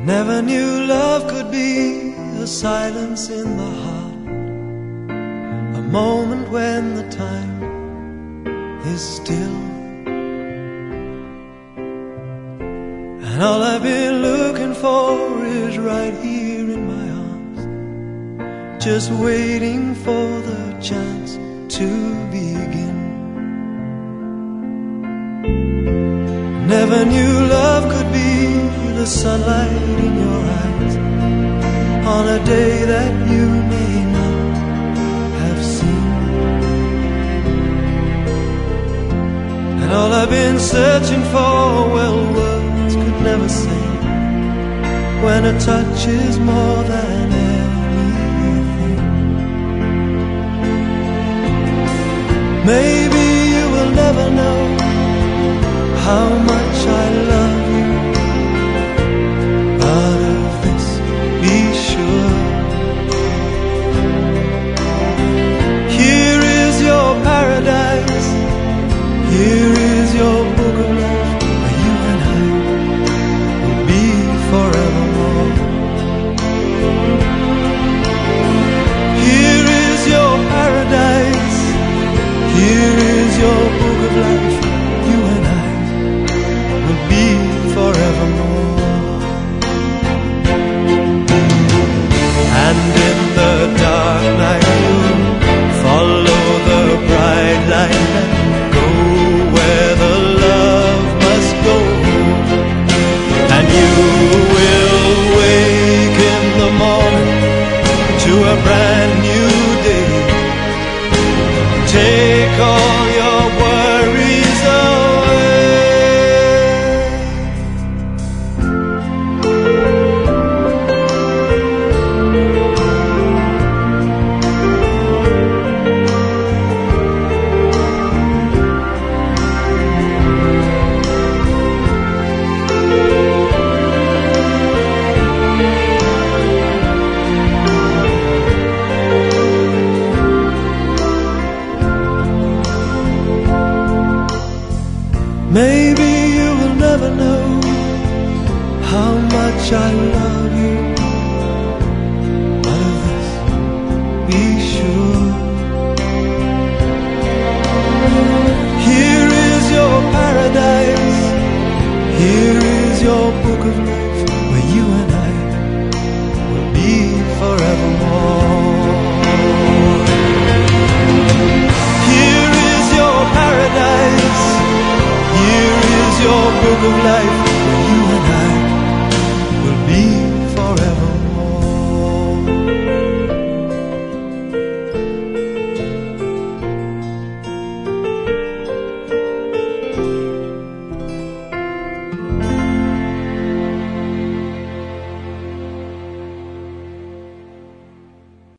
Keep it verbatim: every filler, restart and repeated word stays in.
Never knew love could be a silence in the heart, a moment when the time is still. And all I've been looking for is right here in my arms, just waiting for the chance to begin. Never knew love could be the sunlight in your eyes on a day that you may not have seen. And all I've been searching for, well, words could never say, when a touch is more than anything. Maybe you will never know how much I love you, but of this be sure. Here is your paradise, here is your book of life, where you and I will be forevermore. Here is your paradise, here is your book of life, you and I will be forevermore. And in the dark night you'll follow the bright light and go where the love must go. And you will wake in the morning to a brand new day. Take all your worries away. Maybe you will never know how much I love you,